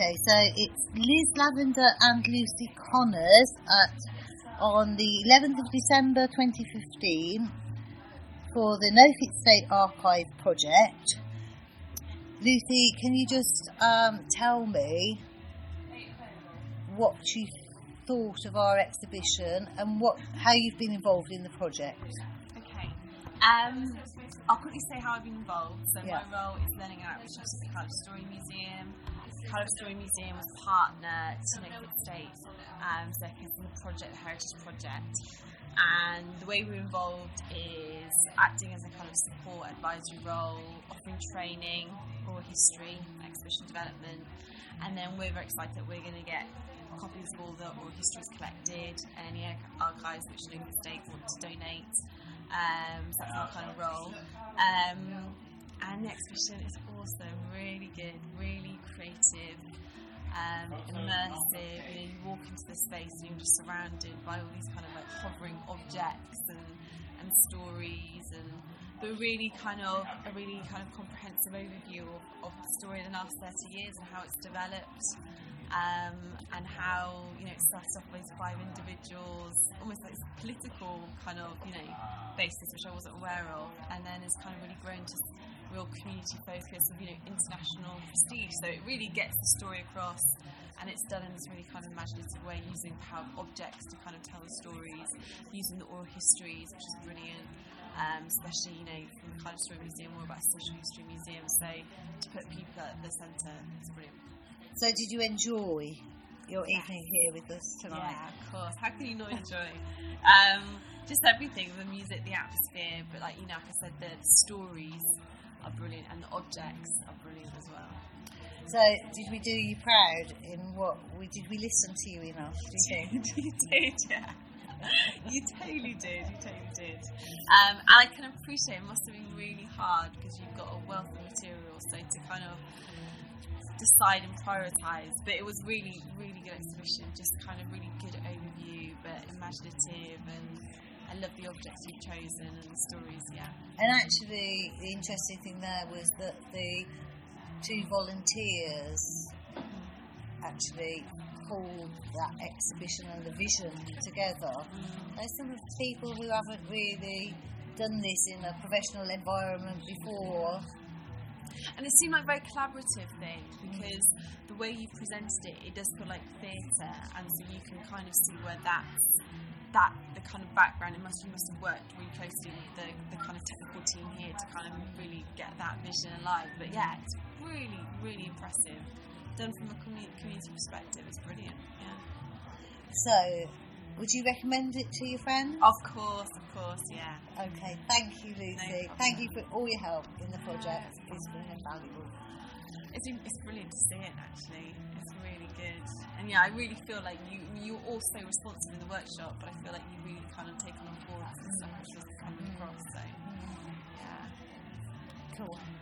Okay, so it's Liz Lavender and Lucy Connors on the 11th of December 2015 for the Norfolk State Archive project. Lucy, can you just tell me what you thought of our exhibition and how you've been involved in the project? Okay. I'll quickly say how I've been involved. So my role is learning and outreach at the Cardiff Story Museum. The Cardiff Story Museum was partner to Norfolk State Circus in the project, the Heritage Project. And the way we're involved is acting as a kind of support advisory role, offering training, oral history, exhibition development. And then we're very excited that we're going to get copies of all the oral histories collected, any archives which Norfolk State want to donate. So that's our kind of role. And the exhibition is awesome, really good, really creative, immersive. You walk into the space and you're just surrounded by all these kind of like hovering objects and stories, and a really kind of comprehensive overview of the story in the last 30 years and how it's developed. And how, it started off with 5 individuals, almost like political kind of, basis, which I wasn't aware of, and then it's kind of really grown to real community focus of, international prestige. So it really gets the story across, and it's done in this really kind of imaginative way, using the power of objects to kind of tell the stories, using the oral histories, which is brilliant. Especially, from the Cardiff Story Museum, we're about a social history museum, so to put people at the centre, it's brilliant. So did you enjoy your evening here with us tonight? Yeah, of course. How can you not enjoy? Just everything, the music, the atmosphere, but like I said, the stories are brilliant and the objects are brilliant as well. So did we do you proud in what did we listen to you enough, do you think? You did, yeah. You totally did. And I can appreciate it must have been really hard because you've got a wealth of material, so to kind of decide and prioritise, but it was really, really good exhibition, just kind of really good overview, but imaginative, and I love the objects you've chosen and the stories, And actually, the interesting thing there was that the 2 volunteers actually pulled that exhibition and the vision together. There's some of the people who haven't really done this in a professional environment before. And it seemed like a very collaborative thing, because the way you presented it does feel like theatre, and so you can kind of see where the kind of background, you must have worked really closely with the kind of technical team here to kind of really get that vision alive. But it's really, really impressive. Done from a community perspective, it's brilliant, So, would you recommend it to your friends? Of course, yeah. Okay, thank you, Lucy. Thank you for all your help in the project. It's been invaluable. It's brilliant to see it, actually. It's really good. And I really feel like you're also responsive in the workshop, but I feel like you really kind of taken on board some stuff which was coming across, so, Cool.